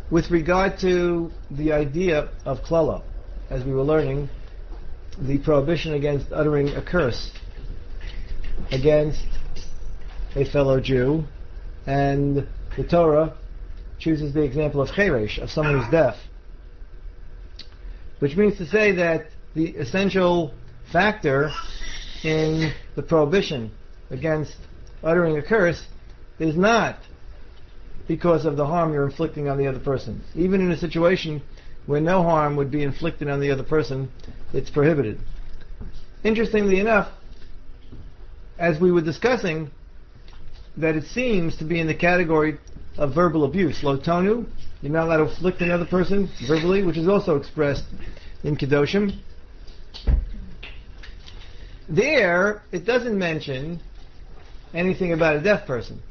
With regard to the idea of klala, as we were learning, the prohibition against uttering a curse against a fellow Jew, and the Torah chooses the example of cheresh, of someone who's deaf, which means to say that the essential factor in the prohibition against uttering a curse is not because of the harm you're inflicting on the other person. Even in a situation where no harm would be inflicted on the other person, it's prohibited. Interestingly enough, as we were discussing, that it seems to be in the category of verbal abuse. Lo tonu, you're not allowed to afflict another person verbally, which is also expressed in Kedoshim. There, it doesn't mention anything about a deaf person.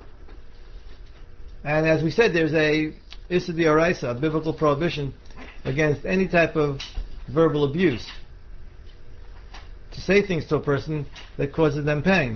And as we said, there's a Issa d'Oraisa, a biblical prohibition against any type of verbal abuse. To say things to a person that causes them pain.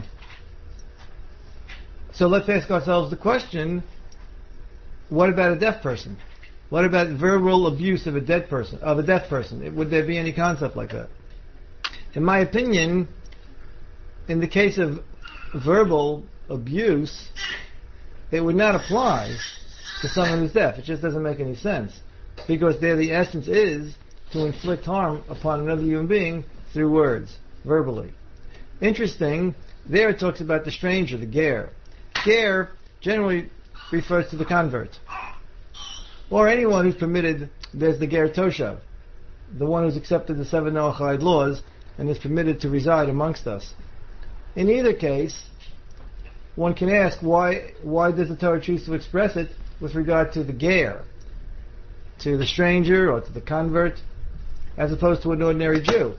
So let's ask ourselves the question, what about a deaf person? What about verbal abuse of a deaf person? Would there be any concept like that? In my opinion, in the case of verbal abuse, it would not apply to someone who's deaf. It just doesn't make any sense. Because there the essence is to inflict harm upon another human being through words, verbally. Interesting, there it talks about the stranger, the ger. Ger generally refers to the convert. Or anyone who's permitted, there's the ger toshav, the one who's accepted the 7 Noachide laws and is permitted to reside amongst us. In either case, one can ask why does the Torah choose to express it with regard to the ger, to the stranger or to the convert, as opposed to an ordinary Jew?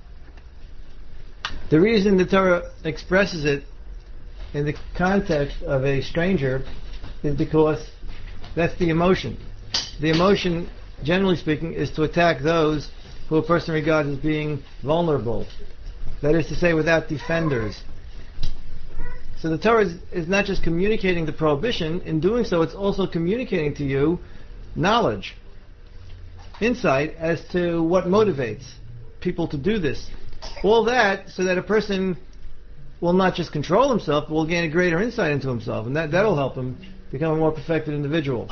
The reason the Torah expresses it in the context of a stranger is because that's the emotion. The emotion, generally speaking, is to attack those who a person regards as being vulnerable. That is to say, without defenders. So the Torah is not just communicating the prohibition. In doing so, it's also communicating to you knowledge, insight as to what motivates people to do this. All that so that a person will not just control himself, but will gain a greater insight into himself, and that'll help him become a more perfected individual.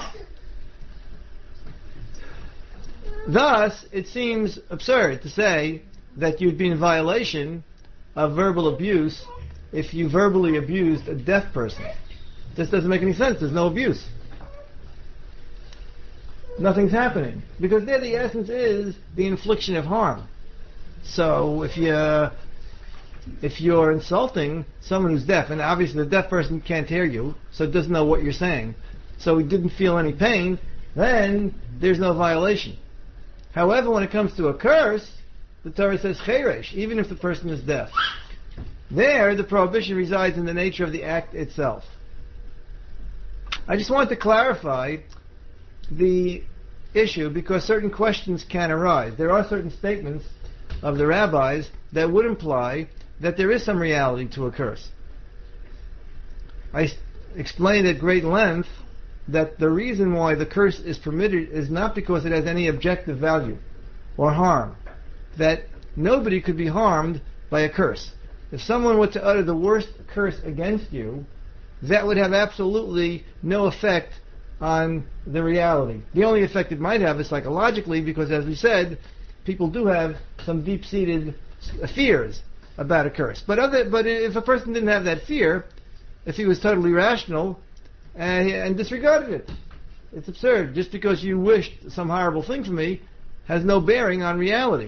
Thus, it seems absurd to say that you'd be in violation of verbal abuse if you verbally abused a deaf person. This doesn't make any sense. There's no abuse. Nothing's happening. Because there the essence is the infliction of harm. So if you're insulting someone who's deaf, and obviously the deaf person can't hear you, so doesn't know what you're saying, so he didn't feel any pain, then there's no violation. However, when it comes to a curse, the Torah says cheresh, even if the person is deaf. There, the prohibition resides in the nature of the act itself. I just want to clarify the issue because certain questions can arise. There are certain statements of the rabbis that would imply that there is some reality to a curse. I explained at great length that the reason why the curse is permitted is not because it has any objective value or harm. That nobody could be harmed by a curse. If someone were to utter the worst curse against you, that would have absolutely no effect on the reality. The only effect it might have is psychologically, because as we said, people do have some deep-seated fears about a curse. But if a person didn't have that fear, if he was totally rational and disregarded it, it's absurd. Just because you wished some horrible thing for me has no bearing on reality.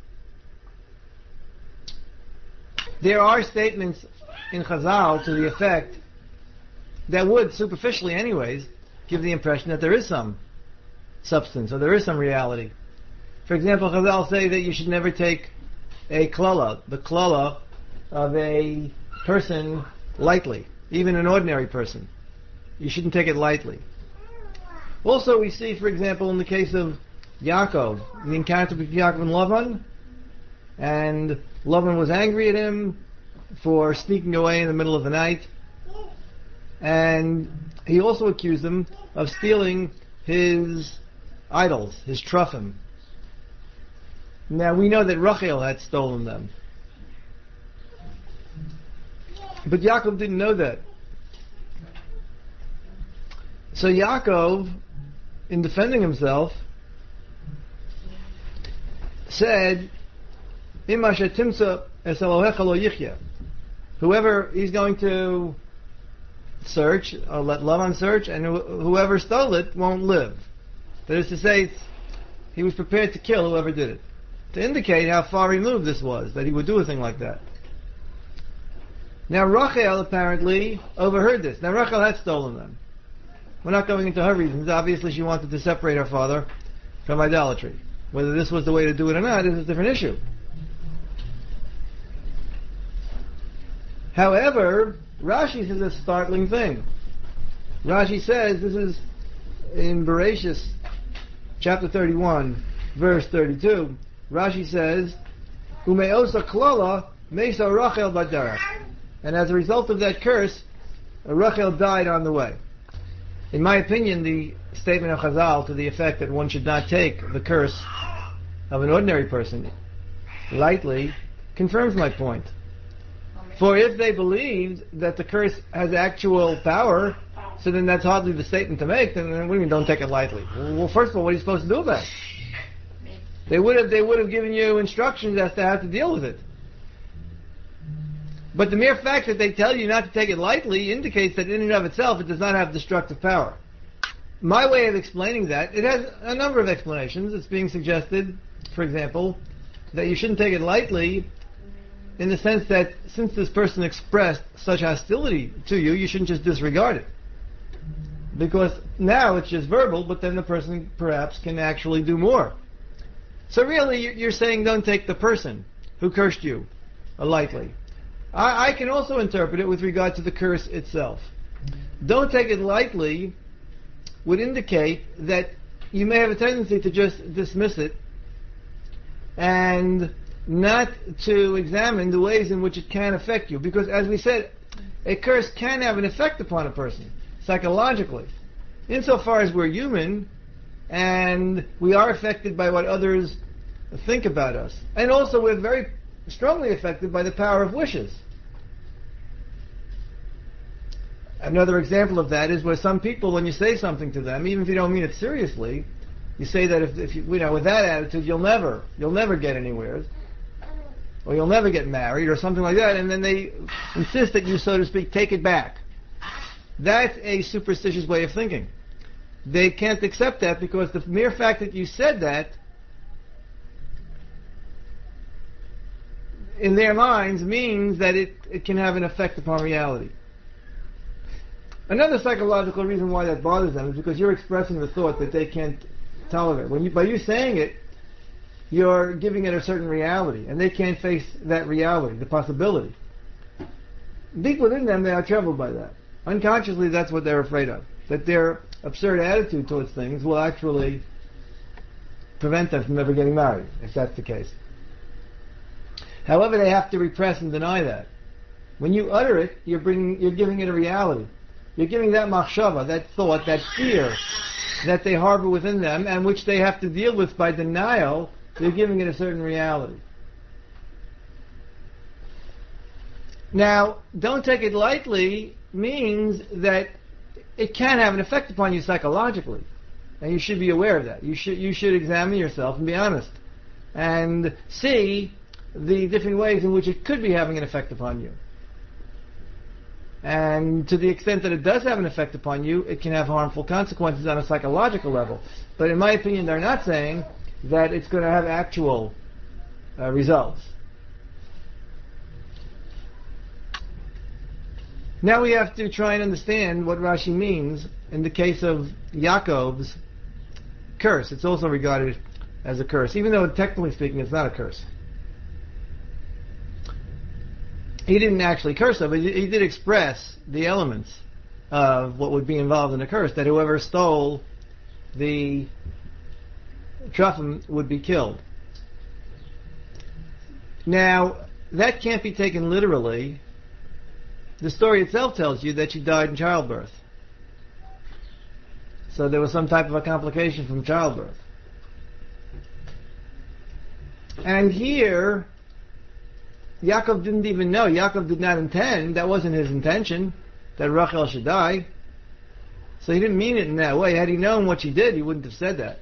There are statements in Chazal to the effect that would, superficially anyways, give the impression that there is some substance or there is some reality. For example, Chazal say that you should never take a klala, the klala of a person, lightly, even an ordinary person. You shouldn't take it lightly. Also, we see, for example, in the case of Yaakov, the encounter with Yaakov and Lavan, and Lavan was angry at him for sneaking away in the middle of the night, and he also accused him of stealing his idols, his Truffim. Now we know that Rachel had stolen them. But Yaakov didn't know that. So Yaakov, in defending himself, said, "Ima shetimsa es Elohecha lo yichya." Whoever he's going to search, or let Lavan search, and whoever stole it won't live. That is to say, he was prepared to kill whoever did it, to indicate how far removed this was, that he would do a thing like that. Now Rachel apparently overheard this. Now Rachel had stolen them. We're not going into her reasons. Obviously she wanted to separate her father from idolatry. Whether this was the way to do it or not is a different issue. However, Rashi says a startling thing. Rashi says, this is in Bereshis, chapter 31, verse 32. Rashi says, "Umeosa klala mesa Rachel badarach," and as a result of that curse, Rachel died on the way. In my opinion, the statement of Chazal to the effect that one should not take the curse of an ordinary person lightly confirms my point. For if they believed that the curse has actual power, so then that's hardly the statement to make. Then what do you mean don't take it lightly? Well, first of all, what are you supposed to do about it? They would have given you instructions as to how to deal with it. But the mere fact that they tell you not to take it lightly indicates that in and of itself it does not have destructive power. My way of explaining that, it has a number of explanations. It's being suggested, for example, that you shouldn't take it lightly in the sense that since this person expressed such hostility to you, you shouldn't just disregard it. Because now it's just verbal, but then the person perhaps can actually do more. So really you're saying don't take the person who cursed you lightly. I can also interpret it with regard to the curse itself. Don't take it lightly would indicate that you may have a tendency to just dismiss it and not to examine the ways in which it can affect you. Because as we said, a curse can have an effect upon a person, psychologically. Insofar as we're human, and we are affected by what others think about us. And also we're very strongly affected by the power of wishes. Another example of that is where some people, when you say something to them, even if you don't mean it seriously, you say that if you with that attitude, you'll never get anywhere, or you'll never get married, or something like that, and then they insist that you, so to speak, take it back. That's a superstitious way of thinking. They can't accept that because the mere fact that you said that, in their minds, means that it can have an effect upon reality. Another psychological reason why that bothers them is because you're expressing the thought that they can't tolerate. By you saying it, you're giving it a certain reality, and they can't face that reality, the possibility. Deep within them, they are troubled by that. Unconsciously, that's what they're afraid of. That their absurd attitude towards things will actually prevent them from ever getting married, if that's the case. However, they have to repress and deny that. When you utter it, you're giving it a reality. You're giving that machshava, that thought, that fear that they harbor within them and which they have to deal with by denial, you're giving it a certain reality. Now, don't take it lightly means that it can have an effect upon you psychologically. And you should be aware of that. You should examine yourself and be honest. And see the different ways in which it could be having an effect upon you. And to the extent that it does have an effect upon you, it can have harmful consequences on a psychological level. But in my opinion, they're not saying that it's going to have actual results. Now we have to try and understand what Rashi means in the case of Yaakov's curse. It's also regarded as a curse, even though technically speaking it's not a curse. He didn't actually curse them, but he did express the elements of what would be involved in a curse, that whoever stole the Truffim would be killed. Now, that can't be taken literally. The story itself tells you that she died in childbirth. So there was some type of a complication from childbirth. And here, Yaakov didn't even know. Yaakov did not intend. That wasn't his intention, that Rachel should die. So he didn't mean it in that way. Had he known what she did, he wouldn't have said that.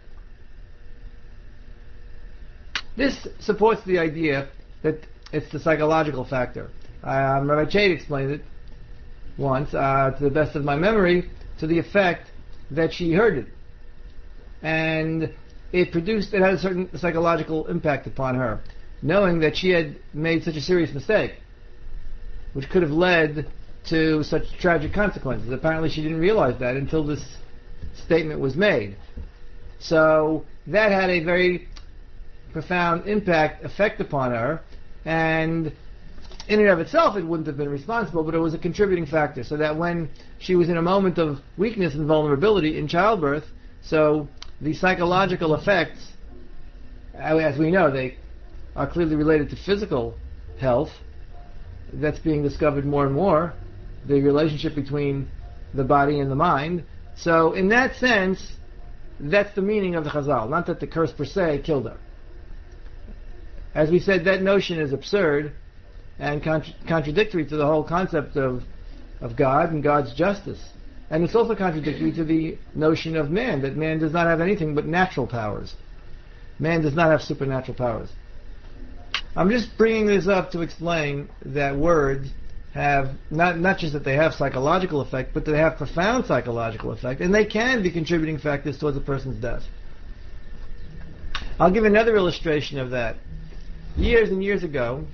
This supports the idea that it's the psychological factor. Rabbi Chait explained it once, to the best of my memory, to the effect that she heard it. And it had a certain psychological impact upon her, knowing that she had made such a serious mistake, which could have led to such tragic consequences. Apparently she didn't realize that until this statement was made. So that had a very profound effect upon her, and in and of itself it wouldn't have been responsible, but it was a contributing factor, so that when she was in a moment of weakness and vulnerability in childbirth, so the psychological effects, as we know, they are clearly related to physical health. That's being discovered more and more, the relationship between the body and the mind. So in that sense, that's the meaning of the Chazal, not that the curse per se killed her. As we said, that notion is absurd and contradictory to the whole concept of God and God's justice. And it's also contradictory to the notion of man, that man does not have anything but natural powers. Man does not have supernatural powers. I'm just bringing this up to explain that words have, not just that they have psychological effect, but they have profound psychological effect, and they can be contributing factors towards a person's death. I'll give another illustration of that. Years and years ago,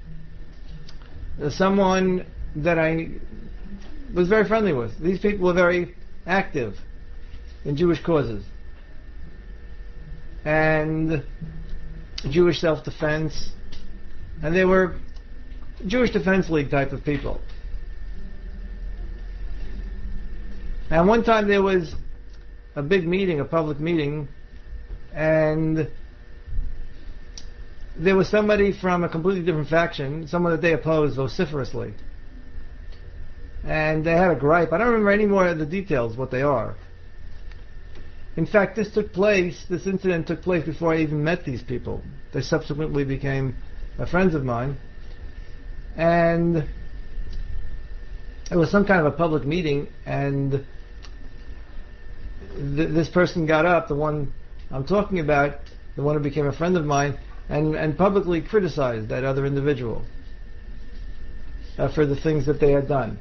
someone that I was very friendly with, these people were very active in Jewish causes and Jewish self-defense, and they were Jewish Defense League type of people. And one time there was a big meeting, a public meeting, and there was somebody from a completely different faction, someone that they opposed vociferously. And they had a gripe. I don't remember any more of the details, what they are. In fact, this incident took place before I even met these people. They subsequently became friends of mine. And it was some kind of a public meeting, and this person got up, the one I'm talking about, the one who became a friend of mine, and publicly criticized that other individual for the things that they had done.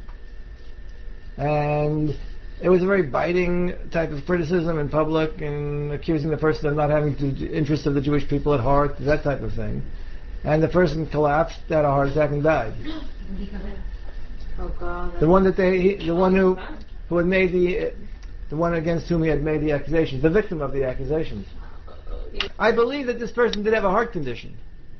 And it was a very biting type of criticism in public, and accusing the person of not having the interests of the Jewish people at heart, that type of thing. And the person collapsed, had a heart attack, and died. Oh God! The one who had made the one against whom he had made the accusations, the victim of the accusations. I believe that this person did have a heart condition,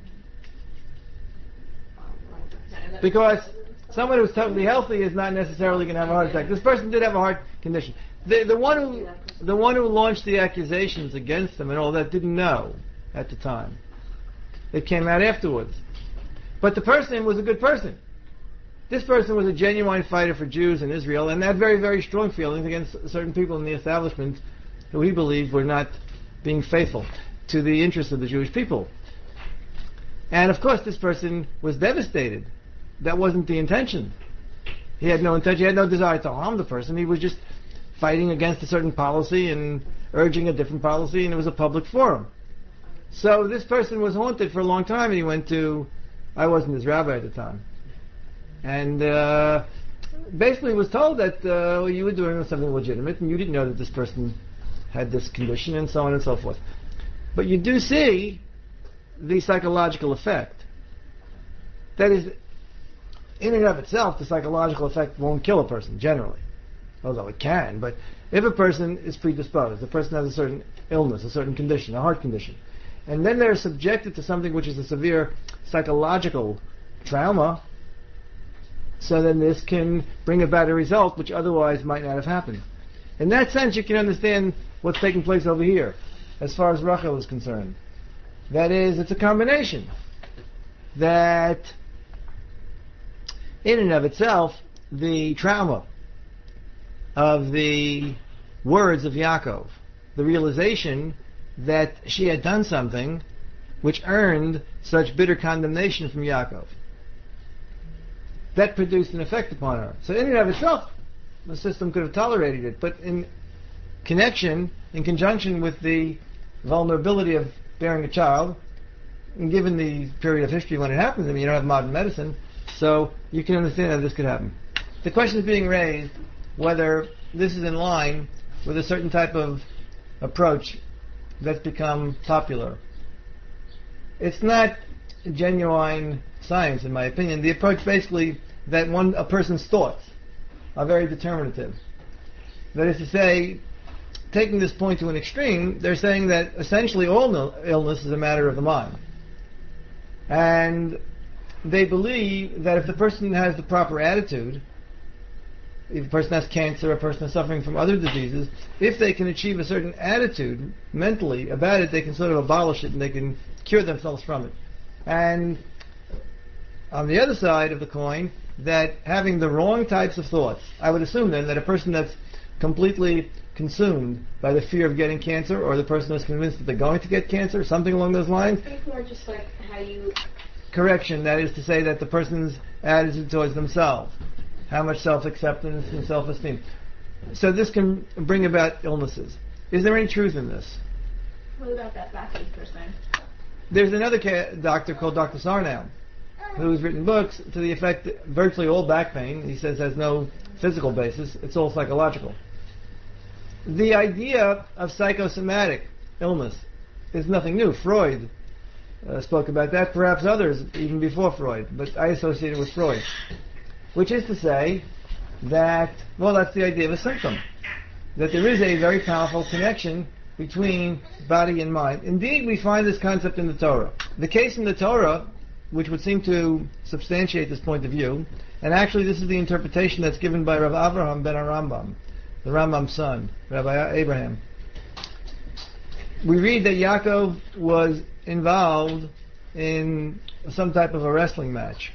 because someone who's totally healthy is not necessarily going to have a heart attack. This person did have a heart condition. The one who launched the accusations against him and all that didn't know at the time. It came out afterwards. But the person was a good person. This person was a genuine fighter for Jews in Israel, and had very, very strong feelings against certain people in the establishment who he believed were not being faithful to the interests of the Jewish people. And of course this person was devastated. That wasn't the intention. He had no intention, he had no desire to harm the person. He was just fighting against a certain policy and urging a different policy, and it was a public forum. So this person was haunted for a long time, and he went to, I wasn't his rabbi at the time, and basically was told that you were doing something legitimate, and you didn't know that this person had this condition, and so on and so forth. But you do see the psychological effect. That is, in and of itself, the psychological effect won't kill a person, generally. Although it can, but if a person is predisposed, the person has a certain illness, a certain condition, a heart condition, and then they're subjected to something which is a severe psychological trauma, so then this can bring about a result which otherwise might not have happened. In that sense, you can understand what's taking place over here, as far as Rachel is concerned. That is, it's a combination. That, in and of itself, the trauma of the words of Yaakov, the realization that she had done something which earned such bitter condemnation from Yaakov. That produced an effect upon her. So in and of itself, the system could have tolerated it, but in conjunction with the vulnerability of bearing a child, and given the period of history when it happens, I mean, you don't have modern medicine, so you can understand how this could happen. The question is being raised whether this is in line with a certain type of approach that's become popular. It's not genuine science, in my opinion. The approach basically that a person's thoughts are very determinative. That is to say, taking this point to an extreme, they're saying that essentially all illness is a matter of the mind. And they believe that if the person has the proper attitude, if a person has cancer, a person is suffering from other diseases, if they can achieve a certain attitude mentally about it, they can sort of abolish it and they can cure themselves from it. And on the other side of the coin, that having the wrong types of thoughts, I would assume then that a person that's completely consumed by the fear of getting cancer, or the person that's convinced that they're going to get cancer, something along those lines. I think more just like how you... Correction, that is to say that the person's attitude towards themselves, how much self-acceptance and self-esteem. So this can bring about illnesses. Is there any truth in this? What about that backache person? There's another doctor called Dr. Sarnow, who's written books to the effect that virtually all back pain, he says, has no physical basis. It's all psychological. The idea of psychosomatic illness is nothing new. Freud spoke about that, perhaps others even before Freud, but I associate it with Freud. Which is to say that, well, that's the idea of a symptom. That there is a very powerful connection between body and mind. Indeed, we find this concept in the Torah. The case in the Torah, which would seem to substantiate this point of view, and actually this is the interpretation that's given by Rav Avraham ben Arambam, the Rambam's son, Rabbi Abraham. We read that Yaakov was involved in some type of a wrestling match.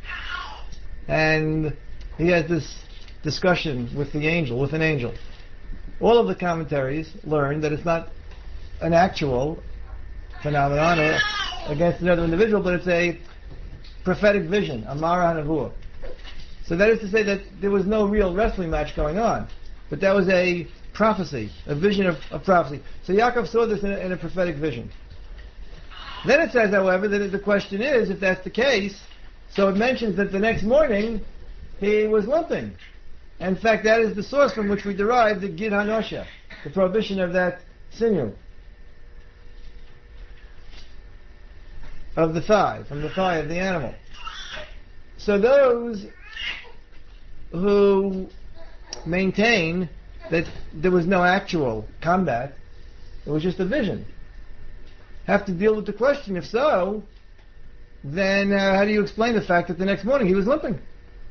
And he has this discussion with an angel. All of the commentaries learn that it's not an actual phenomenon or against another individual, but it's a prophetic vision, a Mara HaNevuah. So that is to say that there was no real wrestling match going on, but that was a prophecy, a vision of prophecy. So Yaakov saw this in a prophetic vision. Then it says, however, that the question is, if that's the case, so it mentions that the next morning he was limping. In fact, that is the source from which we derive the Gid HaNosha, the prohibition of that sinew, of the thigh, from the thigh of the animal. So those who maintain that there was no actual combat, it was just a vision, have to deal with the question, if so, then how do you explain the fact that the next morning he was limping?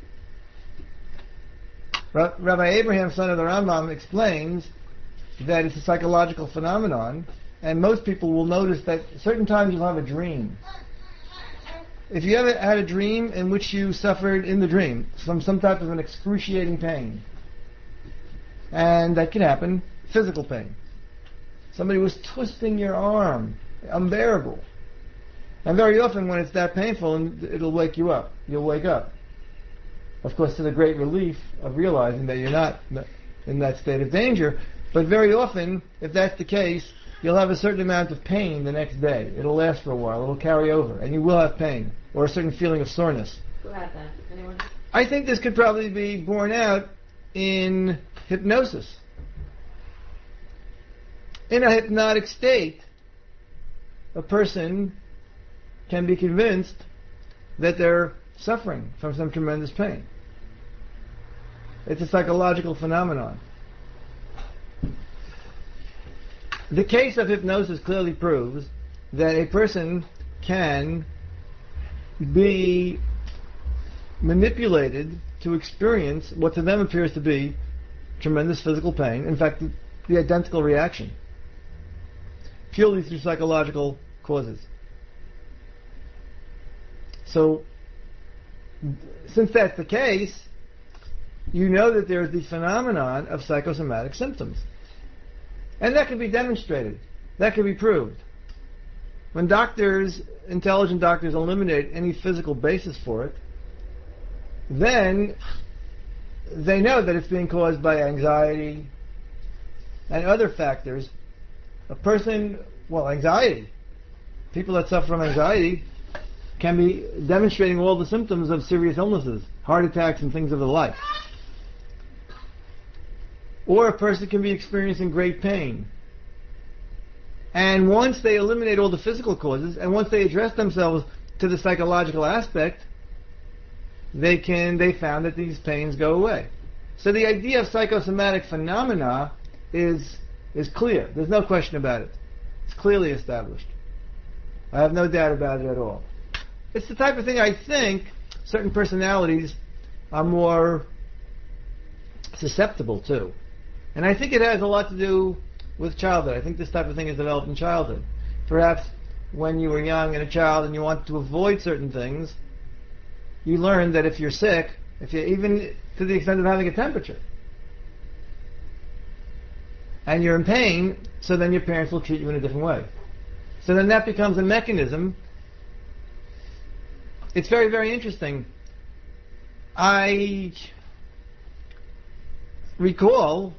Rabbi Abraham, son of the Rambam, explains that it's a psychological phenomenon, and most people will notice that certain times you'll have a dream. If you ever had a dream in which you suffered in the dream from some type of an excruciating pain, and that can happen, physical pain. Somebody was twisting your arm, unbearable. And very often when it's that painful, it'll wake you up. You'll wake up. Of course, to the great relief of realizing that you're not in that state of danger. But very often, if that's the case, you'll have a certain amount of pain the next day. It'll last for a while. It'll carry over. And you will have pain. Or a certain feeling of soreness. Who had that? Anyone? I think this could probably be borne out in hypnosis. In a hypnotic state, a person can be convinced that they're suffering from some tremendous pain. It's a psychological phenomenon. The case of hypnosis clearly proves that a person can be manipulated to experience what to them appears to be tremendous physical pain. In fact, the identical reaction, purely through psychological causes. So, since that's the case, you know that there is the phenomenon of psychosomatic symptoms. And that can be demonstrated. That can be proved. When doctors, intelligent doctors, eliminate any physical basis for it, then they know that it's being caused by anxiety and other factors. Anxiety. People that suffer from anxiety can be demonstrating all the symptoms of serious illnesses, heart attacks and things of the like. Or a person can be experiencing great pain. And once they eliminate all the physical causes, and once they address themselves to the psychological aspect, they found that these pains go away. So the idea of psychosomatic phenomena is clear. There's no question about it. It's clearly established. I have no doubt about it at all. It's the type of thing I think certain personalities are more susceptible to. And I think it has a lot to do with childhood. I think this type of thing is developed in childhood. Perhaps when you were young and a child and you wanted to avoid certain things, you learned that if you're sick, even to the extent of having a temperature, and you're in pain, so then your parents will treat you in a different way. So then that becomes a mechanism. It's very, very interesting. I recall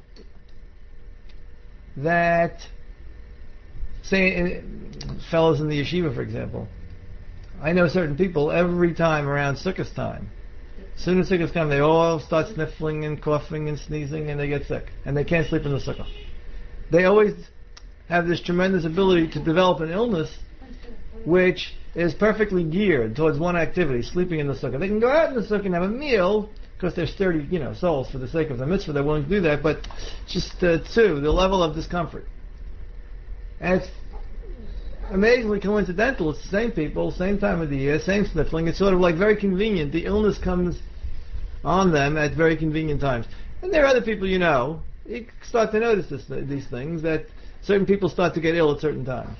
that, say, fellows in the yeshiva, for example, I know certain people every time around Sukkot time. As soon as Sukkot come, they all start sniffling and coughing and sneezing, and they get sick, and they can't sleep in the Sukkah. They always have this tremendous ability to develop an illness which is perfectly geared towards one activity, sleeping in the Sukkah. They can go out in the Sukkah and have a meal, because they're sturdy, souls for the sake of the mitzvah, they're willing to do that, but just the level of discomfort. And it's amazingly coincidental. It's the same people, same time of the year, same sniffling. It's sort of like very convenient. The illness comes on them at very convenient times. And there are other people you start to notice these things, that certain people start to get ill at certain times.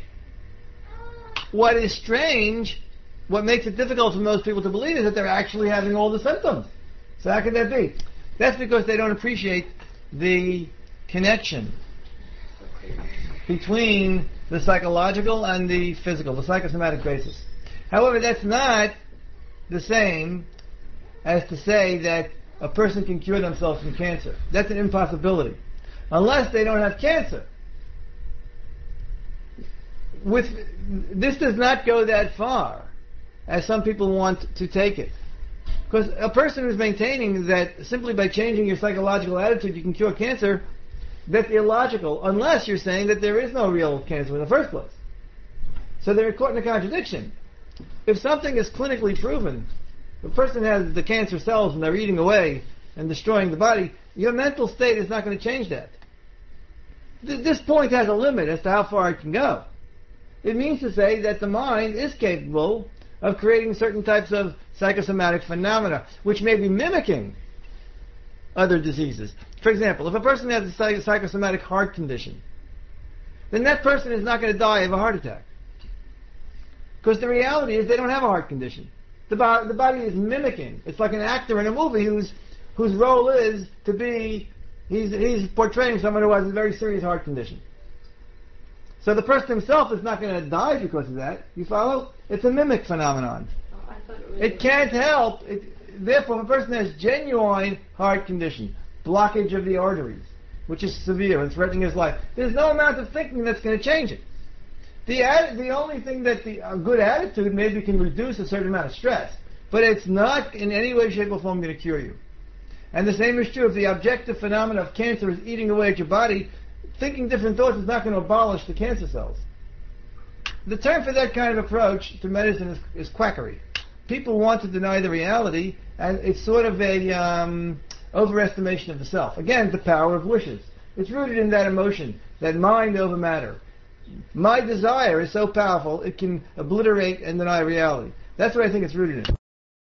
What is strange, what makes it difficult for most people to believe, is that they're actually having all the symptoms. So how can that be? That's because they don't appreciate the connection between the psychological and the physical, the psychosomatic basis. However, that's not the same as to say that a person can cure themselves from cancer. That's an impossibility. Unless they don't have cancer. This does not go that far, as some people want to take it. Because a person who's maintaining that simply by changing your psychological attitude you can cure cancer, that's illogical, unless you're saying that there is no real cancer in the first place. So they're caught in a contradiction. If something is clinically proven, the person has the cancer cells and they're eating away and destroying the body, your mental state is not going to change that. This point has a limit as to how far it can go. It means to say that the mind is capable of creating certain types of psychosomatic phenomena, which may be mimicking other diseases. For example, if a person has a psychosomatic heart condition, then that person is not going to die of a heart attack. Because the reality is they don't have a heart condition. The body is mimicking. It's like an actor in a movie whose role is to be, he's portraying someone who has a very serious heart condition. So the person himself is not going to die because of that. You follow? It's a mimic phenomenon. It can't help. Therefore, if a person has genuine heart condition, blockage of the arteries, which is severe and threatening his life, there's no amount of thinking that's going to change it. The only thing that a good attitude maybe can reduce a certain amount of stress, but it's not in any way, shape, or form going to cure you. And the same is true if the objective phenomena of cancer is eating away at your body. Thinking different thoughts is not going to abolish the cancer cells. The term for that kind of approach to medicine is quackery. People want to deny the reality, and it's sort of a overestimation of the self. Again, the power of wishes. It's rooted in that emotion, that mind over matter. My desire is so powerful, it can obliterate and deny reality. That's what I think it's rooted in.